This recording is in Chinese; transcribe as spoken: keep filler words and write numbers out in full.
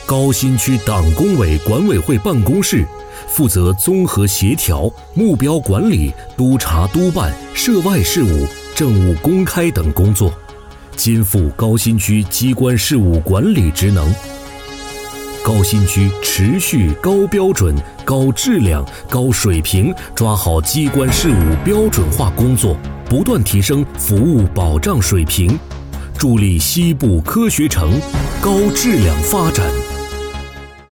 高新区党工委管委会办公室，负责综合协调、目标管理、督查督办涉外事务、政务公开等工作，肩负高新区机关事务管理职能。高新区持续高标准、高质量、高水平抓好机关事务标准化工作，不断提升服务保障水平，助力西部科学城高质量发展。